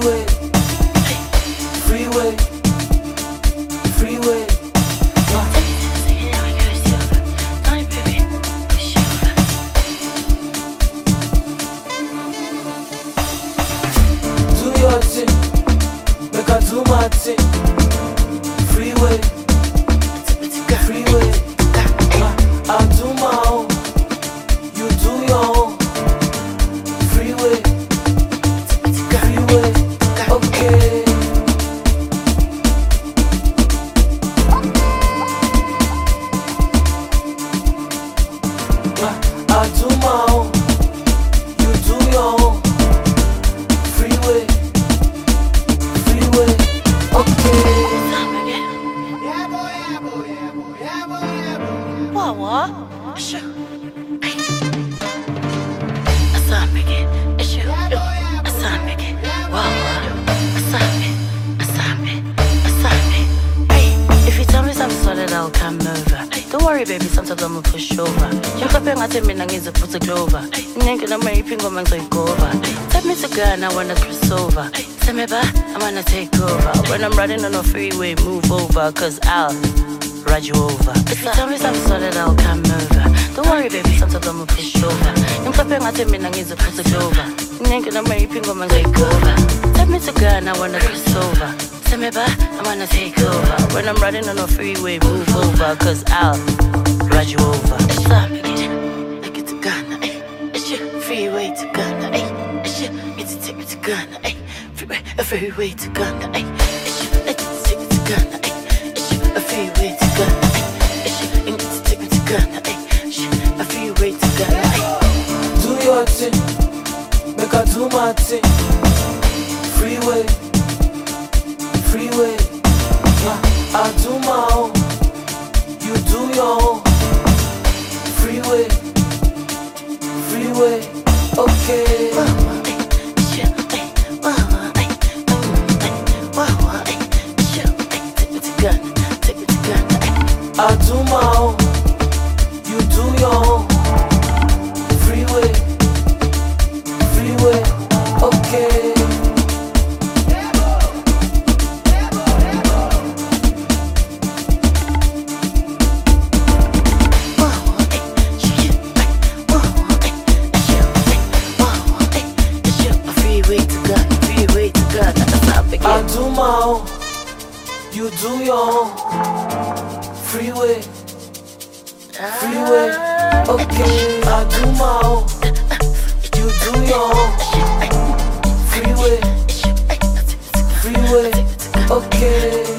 freeway, freeway, freeway. Do your thing, make I do my thing. Freeway, freeway. I do my own, you do your own. Freeway, freeway, okay. I do my own, you do your own. Freeway, freeway, okay. What? Sure. Asambeke, issue. Asambeke. Asambe. Hey, if you tell me something solid, I'll come over. Don't worry, baby, sometimes I'ma push over. You're clapping at me, I'm gonna put a clover. Nigga, I'm ready, pingo, man, so go over. Take me to Ghana, I wanna cross over. Tell me back, I wanna take over. When I'm riding on a freeway, move over, cause I'll ride you over. If you tell me something solid, I'll come over. Don't worry, baby, sometimes I'ma push over. You're clapping at me, I'm gonna put a clover. Nigga, I'm ready, pingo, man, so go over. Take me to Ghana, I wanna cross over. Tell me back, I wanna take over. When I'm riding on a freeway, move over, cause I'll ride you over. It's time again, I get to Ghana, ay. It's your freeway to Ghana, ay. It's your, get to take me to Ghana, ay. Freeway to Ghana, ay. It's your, get to take me to Ghana, ay. It's your, freeway to Ghana, ay. It's your, get to take me to Ghana, ay. It's your, freeway to Ghana, ay. Do your thing, make I do my thing. Freeway, freeway. I do my own, you do your own. Freeway, freeway, okay. I do my own, you do your own. Freeway, freeway, okay. I do my own, you do your own. Freeway, freeway, okay. I do my own, you do your own. Freeway, freeway, okay.